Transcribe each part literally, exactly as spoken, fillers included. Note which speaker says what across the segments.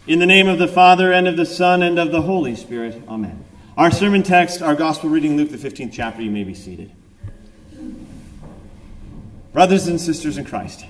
Speaker 1: In the name of the Father, and of the Son, and of the Holy Spirit. Amen. Our sermon text, our gospel reading, Luke the fifteenth chapter. You may be seated. Brothers and sisters in Christ,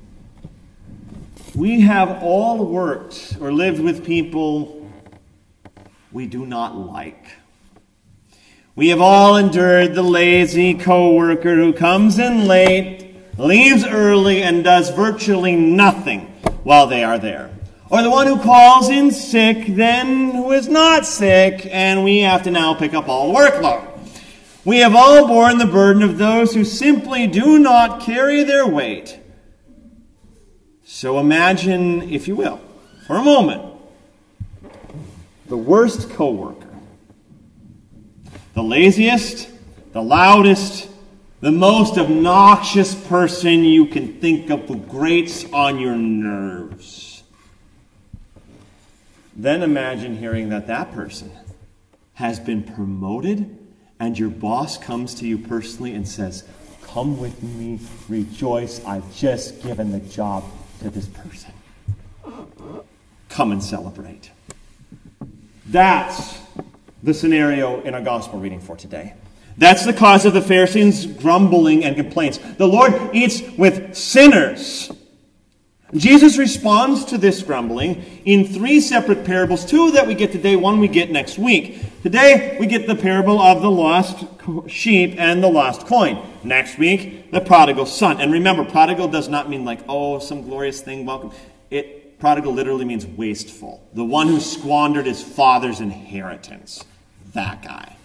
Speaker 1: we have all worked or lived with people we do not like. We have all endured the lazy co-worker who comes in late, leaves early, and does virtually nothing while they are there. Or the one who calls in sick, then who is not sick, and we have to now pick up all the workload. We have all borne the burden of those who simply do not carry their weight. So imagine, if you will, for a moment, the worst co-worker. The laziest, the loudest, the most obnoxious person you can think of who grates on your nerves. Then imagine hearing that that person has been promoted and your boss comes to you personally and says, "Come with me, rejoice, I've just given the job to this person. Come and celebrate." That's the scenario in our gospel reading for today. That's the cause of the Pharisees' grumbling and complaints. The Lord eats with sinners. Jesus responds to this grumbling in three separate parables. Two that we get today, one we get next week. Today, we get the parable of the lost sheep and the lost coin. Next week, the prodigal son. And remember, prodigal does not mean like, oh, some glorious thing, welcome. It, prodigal literally means wasteful. The one who squandered his father's inheritance. That guy.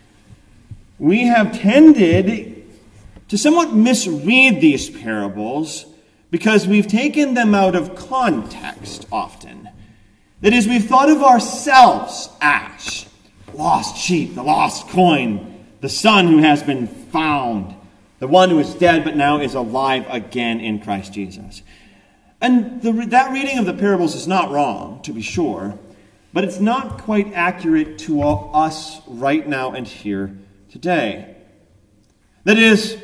Speaker 1: We have tended to somewhat misread these parables because we've taken them out of context often. That is, we've thought of ourselves as lost sheep, the lost coin, the son who has been found, the one who is dead but now is alive again in Christ Jesus. And the, that reading of the parables is not wrong, to be sure, but it's not quite accurate to all, us right now and here today. That is,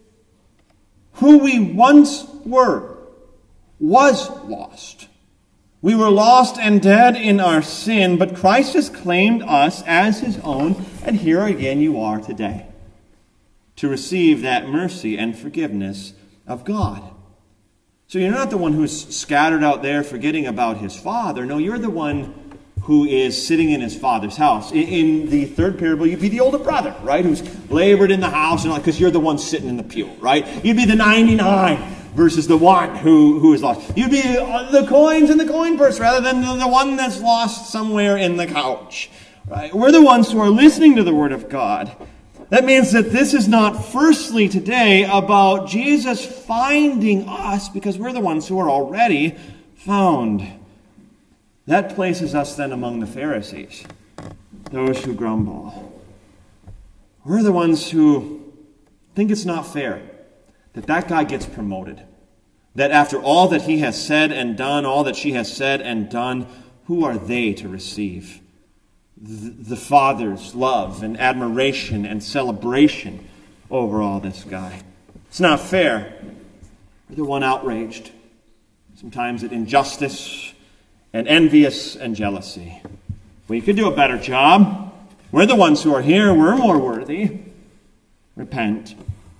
Speaker 1: who we once were was lost. We were lost and dead in our sin, but Christ has claimed us as his own, and here again you are today to receive that mercy and forgiveness of God. So you're not the one who's scattered out there forgetting about his Father. No, you're the one who is sitting in his Father's house. In, in the third parable, you'd be the older brother, right? Who's labored in the house, and because you're the one sitting in the pew, right? You'd be the ninety-nine versus the one who, who is lost. You'd be the coins in the coin purse rather than the, the one that's lost somewhere in the couch, right? We're the ones who are listening to the Word of God. That means that this is not firstly today about Jesus finding us because we're the ones who are already found. That places us then among the Pharisees, those who grumble. We're the ones who think it's not fair that that guy gets promoted. That after all that he has said and done, all that she has said and done, who are they to receive the, the Father's love and admiration and celebration over all this guy? It's not fair. We're the one outraged, sometimes at injustice, and envious and jealousy. We could do a better job. We're the ones who are here. We're more worthy. Repent.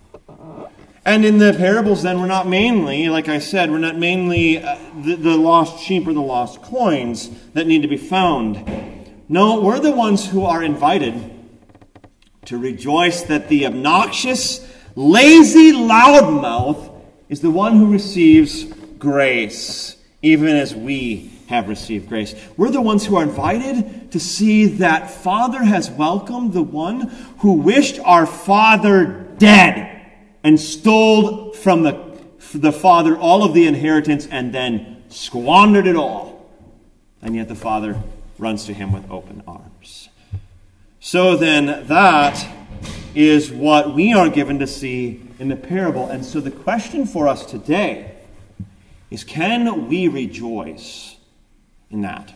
Speaker 1: And in the parables then, we're not mainly, like I said, we're not mainly uh, the, the lost sheep or the lost coins that need to be found. No, we're the ones who are invited to rejoice that the obnoxious, lazy loudmouth is the one who receives grace, even as we have received grace. We're the ones who are invited to see that Father has welcomed the one who wished our father dead and stole from the, the father all of the inheritance and then squandered it all. And yet the Father runs to him with open arms. So then that is what we are given to see in the parable. And so the question for us today is, can we rejoice in that?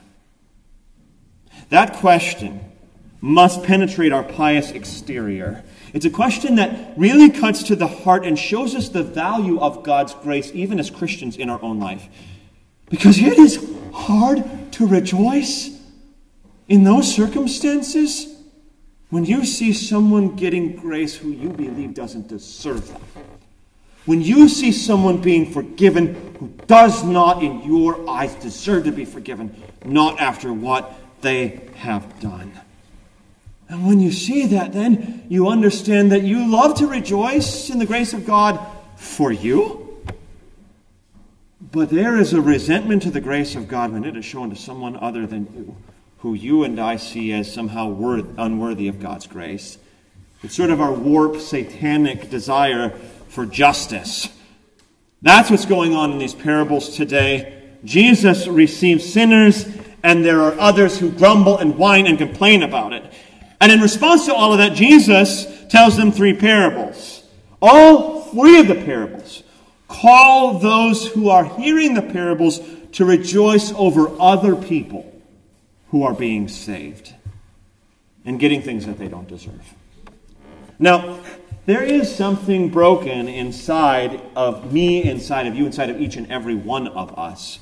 Speaker 1: That question must penetrate our pious exterior. It's a question that really cuts to the heart and shows us the value of God's grace, even as Christians in our own life. Because it is hard to rejoice in those circumstances when you see someone getting grace who you believe doesn't deserve that? When you see someone being forgiven who does not, in your eyes, deserve to be forgiven, not after what they have done. And when you see that, then you understand that you love to rejoice in the grace of God for you. But there is a resentment to the grace of God when it is shown to someone other than you, who you and I see as somehow worth, unworthy of God's grace. It's sort of our warped, satanic desire for justice. That's what's going on in these parables today. Jesus receives sinners, and there are others who grumble and whine and complain about it. And in response to all of that, Jesus tells them three parables. All three of the parables call those who are hearing the parables to rejoice over other people who are being saved and getting things that they don't deserve. Now, there is something broken inside of me, inside of you, inside of each and every one of us.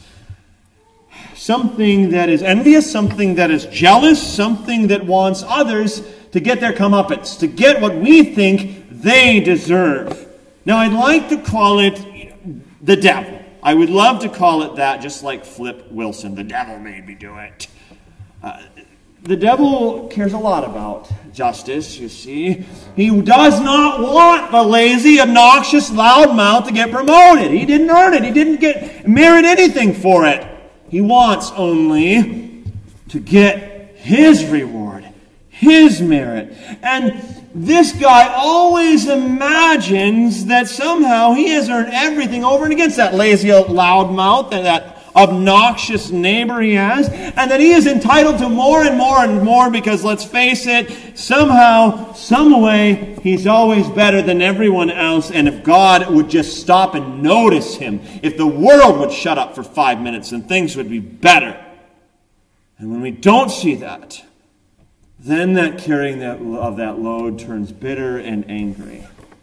Speaker 1: Something that is envious, something that is jealous, something that wants others to get their comeuppance, to get what we think they deserve. Now, I'd like to call it the devil. I would love to call it that, just like Flip Wilson. The devil made me do it. Uh, The devil cares a lot about justice, you see. He does not want the lazy, obnoxious, loudmouth to get promoted. He didn't earn it. He didn't get merit anything for it. He wants only to get his reward, his merit. And this guy always imagines that somehow he has earned everything over and against that lazy, loudmouth and that obnoxious neighbor he has, and that he is entitled to more and more and more because, let's face it, somehow, some way, he's always better than everyone else. And if God would just stop and notice him, if the world would shut up for five minutes, then things would be better. And when we don't see that, then that carrying that, of that load turns bitter and angry.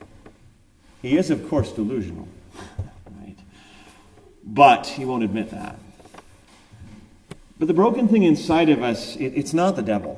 Speaker 1: He is, of course, delusional. But he won't admit that. But the broken thing inside of us, it, it's not the devil.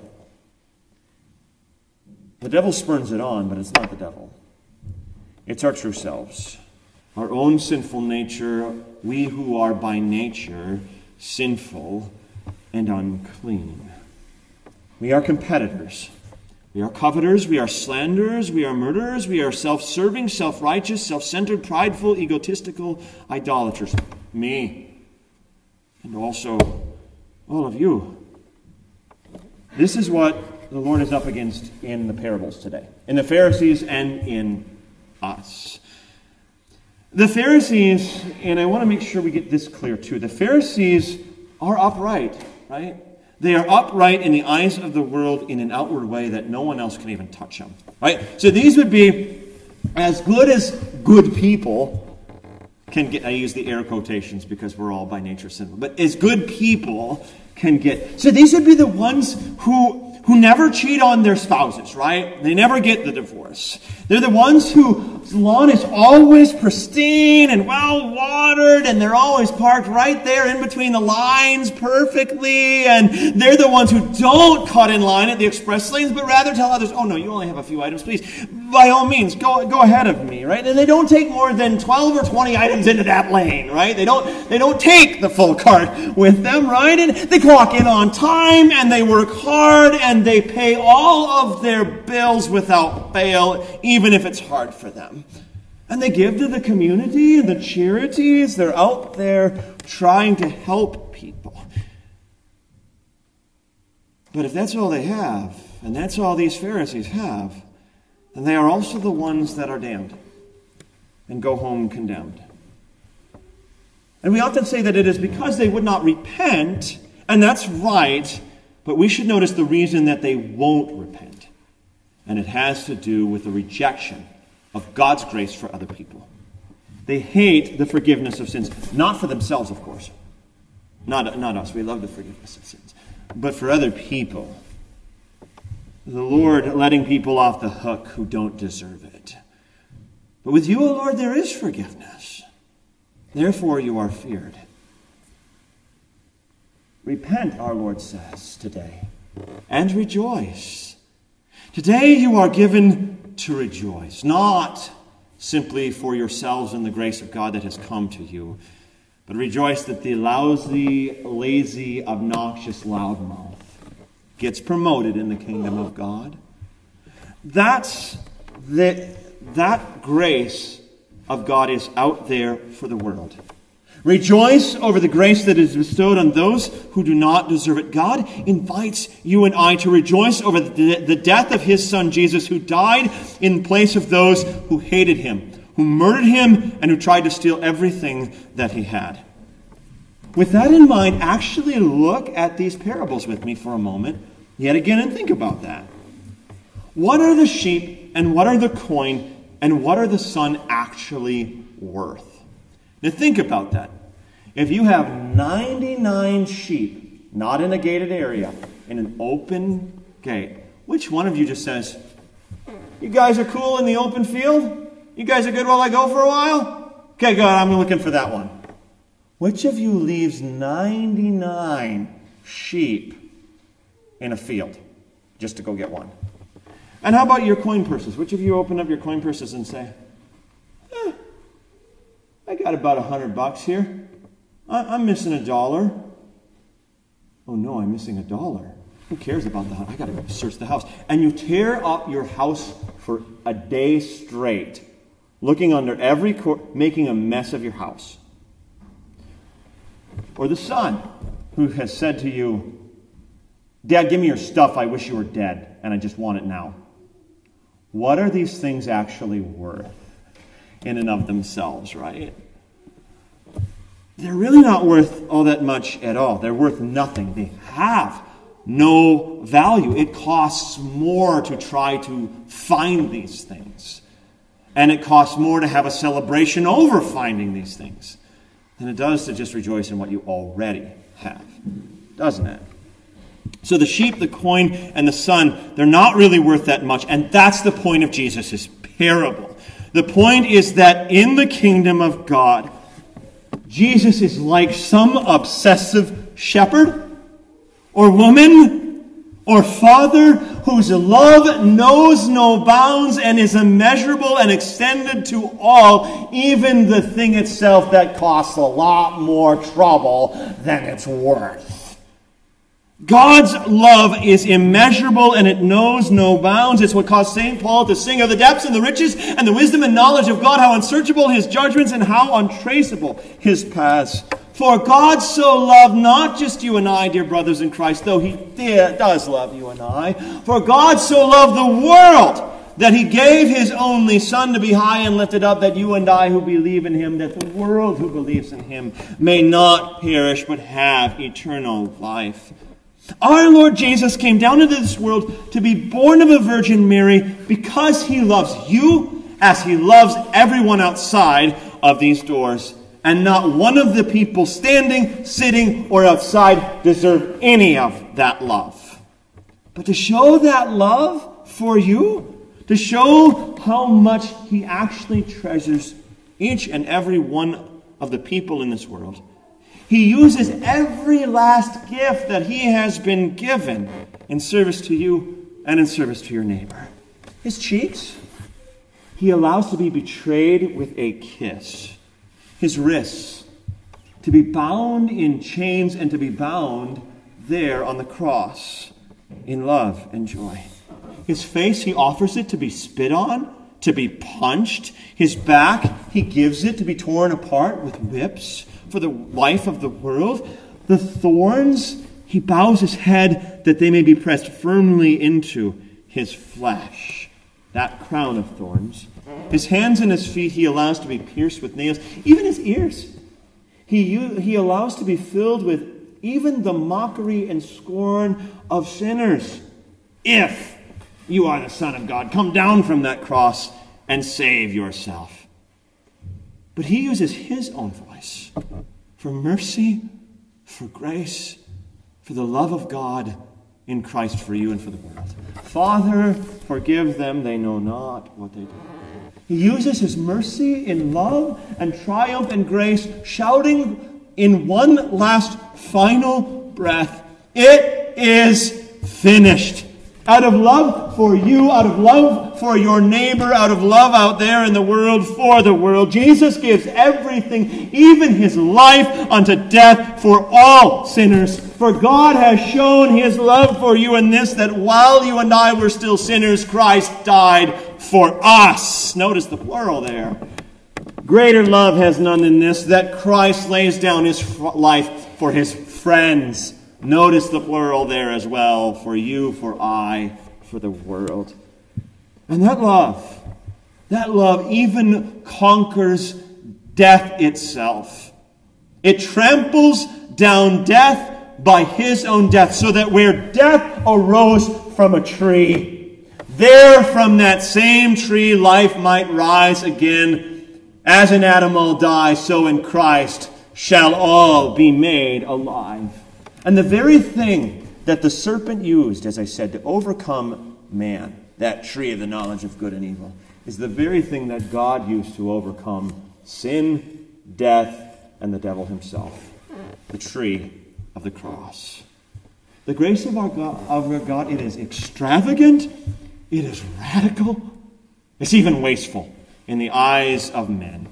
Speaker 1: The devil spurns it on, but it's not the devil. It's our true selves. Our own sinful nature, we who are by nature sinful and unclean. We are competitors. We are coveters, we are slanderers, we are murderers, we are self-serving, self-righteous, self-centered, prideful, egotistical, idolaters. Me. And also all of you. This is what the Lord is up against in the parables today. In the Pharisees and in us. The Pharisees, and I want to make sure we get this clear too, the Pharisees are upright, right? They are upright in the eyes of the world in an outward way that no one else can even touch them. Right? So these would be as good as good people can get. I use the air quotations because we're all by nature sinful. But as good people can get. So these would be the ones who who never cheat on their spouses, right? They never get the divorce. They're the ones whose lawn is always pristine and well-watered, and they're always parked right there in between the lines perfectly, and they're the ones who don't cut in line at the express lanes, but rather tell others, oh no, you only have a few items, please. By all means, go go ahead of me, right? And they don't take more than twelve or twenty items into that lane, right? They don't they don't take the full cart with them, right? And they clock in on time, and they work hard, and they pay all of their bills without fail, even if it's hard for them. And they give to the community and the charities. They're out there trying to help people. But if that's all they have, and that's all these Pharisees have, then they are also the ones that are damned and go home condemned. And we often say that it is because they would not repent, and that's right, but we should notice the reason that they won't repent. And it has to do with the rejection of God's grace for other people. They hate the forgiveness of sins, not for themselves, of course. Not, not us. We love the forgiveness of sins. But for other people. The Lord letting people off the hook who don't deserve it. But with you, O Lord, there is forgiveness. Therefore you are feared. Repent, our Lord says today, and rejoice. Today you are given to rejoice, not simply for yourselves and the grace of God that has come to you, but rejoice that the lousy, lazy, obnoxious loudmouth gets promoted in the kingdom of God. That's the, that grace of God is out there for the world. Rejoice over the grace that is bestowed on those who do not deserve it. God invites you and I to rejoice over the, the death of his Son Jesus, who died in place of those who hated him, who murdered him, and who tried to steal everything that he had. With that in mind, actually look at these parables with me for a moment, yet again, and think about that. What are the sheep, and what are the coin, and what are the son actually worth? Now think about that. If you have ninety-nine sheep, not in a gated area, in an open gate, which one of you just says, you guys are cool in the open field? You guys are good while I go for a while? Okay, good, I'm looking for that one. Which of you leaves ninety-nine sheep in a field just to go get one? And how about your coin purses? Which of you open up your coin purses and say, eh, I got about a hundred bucks here. I'm missing a dollar. Oh no, I'm missing a dollar. Who cares about that? I got to go search the house. And you tear up your house for a day straight, looking under every corner, making a mess of your house. Or the son who has said to you, Dad, give me your stuff. I wish you were dead, and I just want it now. What are these things actually worth in and of themselves, right? They're really not worth all that much at all. They're worth nothing. They have no value. It costs more to try to find these things. And it costs more to have a celebration over finding these things than it does to just rejoice in what you already have. Doesn't it? So the sheep, the coin, and the son, they're not really worth that much. And that's the point of Jesus' parable. The point is that in the kingdom of God, Jesus is like some obsessive shepherd or woman or father whose love knows no bounds and is immeasurable and extended to all, even the thing itself that costs a lot more trouble than it's worth. God's love is immeasurable and it knows no bounds. It's what caused Saint Paul to sing of the depths and the riches and the wisdom and knowledge of God, how unsearchable his judgments and how untraceable his paths. For God so loved not just you and I, dear brothers in Christ, though he did, does love you and I. For God so loved the world that he gave his only Son to be high and lifted up, that you and I who believe in him, that the world who believes in him may not perish but have eternal life. Our Lord Jesus came down into this world to be born of a Virgin Mary because he loves you as he loves everyone outside of these doors. And not one of the people standing, sitting, or outside deserve any of that love. But to show that love for you, to show how much he actually treasures each and every one of the people in this world, he uses every last gift that he has been given in service to you and in service to your neighbor. His cheeks, he allows to be betrayed with a kiss. His wrists, to be bound in chains and to be bound there on the cross in love and joy. His face, he offers it to be spit on, to be punched. His back, he gives it to be torn apart with whips for the life of the world. The thorns, he bows his head that they may be pressed firmly into his flesh. That crown of thorns. His hands and his feet he allows to be pierced with nails. Even his ears he, he allows to be filled with even the mockery and scorn of sinners. If you are the Son of God, come down from that cross and save yourself. But he uses his own voice for mercy, for grace, for the love of God in Christ for you and for the world. Father, forgive them, they know not what they do. He uses his mercy in love and triumph and grace, shouting in one last final breath, "It is finished." Out of love for you, out of love for your neighbor, out of love out there in the world for the world, Jesus gives everything, even his life, unto death for all sinners. For God has shown his love for you in this, that while you and I were still sinners, Christ died for us. Notice the plural there. Greater love has none than this, that Christ lays down his life for his friends. Notice the plural there as well. For you, for I, for the world. And that love, that love even conquers death itself. It tramples down death by his own death, so that where death arose from a tree, there from that same tree life might rise again. As in Adam all die, so in Christ shall all be made alive. And the very thing that the serpent used, as I said, to overcome man, that tree of the knowledge of good and evil, is the very thing that God used to overcome sin, death, and the devil himself. The tree of the cross. The grace of our God, of our God, it is extravagant, it is radical, it's even wasteful in the eyes of men.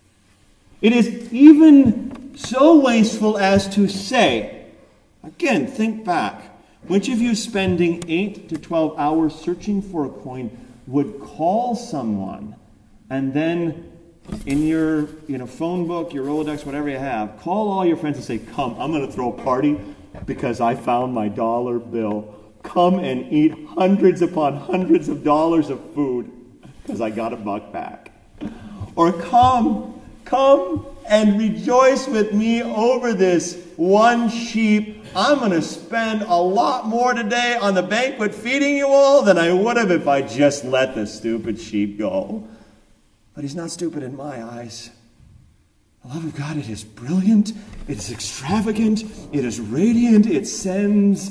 Speaker 1: It is even so wasteful as to say, again, think back. Which of you spending eight to twelve hours searching for a coin would call someone and then in your you know phone book, your Rolodex, whatever you have, call all your friends and say, "Come, I'm going to throw a party because I found my dollar bill. Come and eat hundreds upon hundreds of dollars of food because I got a buck back." Or come, come and rejoice with me over this one sheep. I'm going to spend a lot more today on the banquet feeding you all than I would have if I just let the stupid sheep go. But he's not stupid in my eyes. The love of God, it is brilliant, it is extravagant, it is radiant, it sends,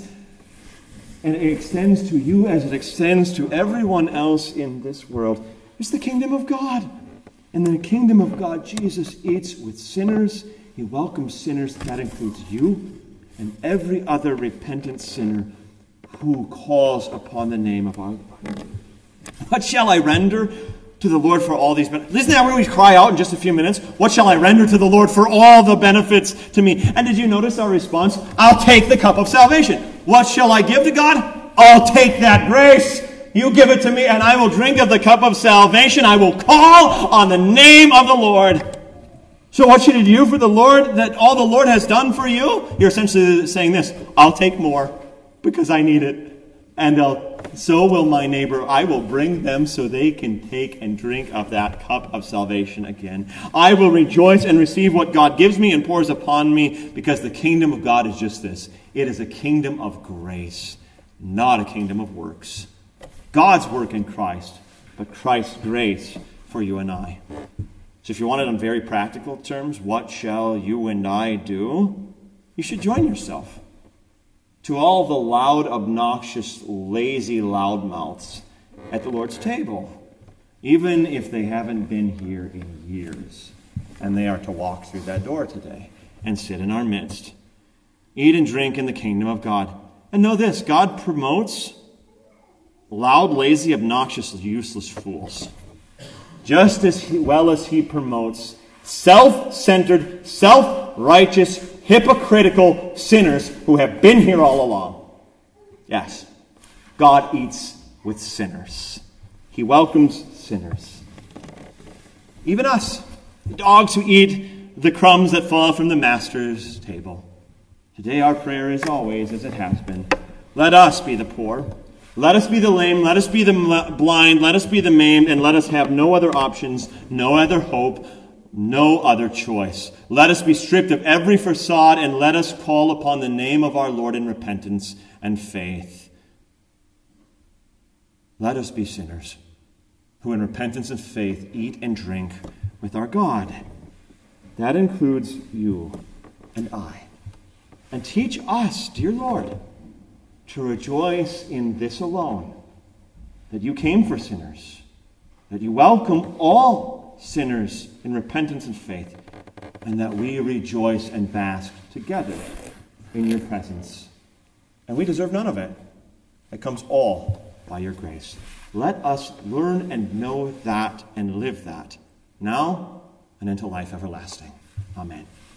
Speaker 1: and it extends to you as it extends to everyone else in this world. It's the kingdom of God. And in the kingdom of God, Jesus eats with sinners. He welcomes sinners. That includes you and every other repentant sinner who calls upon the name of our Lord. What shall I render to the Lord for all these benefits? Isn't that where we cry out in just a few minutes? What shall I render to the Lord for all the benefits to me? And did you notice our response? I'll take the cup of salvation. What shall I give to God? I'll take that grace. You give it to me, and I will drink of the cup of salvation. I will call on the name of the Lord. So what should you do for the Lord, that all the Lord has done for you? You're essentially saying this: I'll take more because I need it. And I'll, so will my neighbor. I will bring them so they can take and drink of that cup of salvation again. I will rejoice and receive what God gives me and pours upon me, because the kingdom of God is just this. It is a kingdom of grace, not a kingdom of works. God's work in Christ, but Christ's grace for you and I. So if you want it in very practical terms, what shall you and I do? You should join yourself to all the loud, obnoxious, lazy loudmouths at the Lord's table, even if they haven't been here in years, and they are to walk through that door today and sit in our midst. Eat and drink in the kingdom of God. And know this: God promotes loud, lazy, obnoxious, useless fools, just as he, well as he promotes self-centered, self-righteous, hypocritical sinners who have been here all along. Yes, God eats with sinners. He welcomes sinners. Even us, the dogs who eat the crumbs that fall from the master's table. Today our prayer is always, as it has been, let us be the poor. Let us be the lame, let us be the blind, let us be the maimed, and let us have no other options, no other hope, no other choice. Let us be stripped of every facade, and let us call upon the name of our Lord in repentance and faith. Let us be sinners who in repentance and faith eat and drink with our God. That includes you and I. And teach us, dear Lord, to rejoice in this alone, that you came for sinners, that you welcome all sinners in repentance and faith, and that we rejoice and bask together in your presence. And we deserve none of it. It comes all by your grace. Let us learn and know that and live that now and into life everlasting. Amen.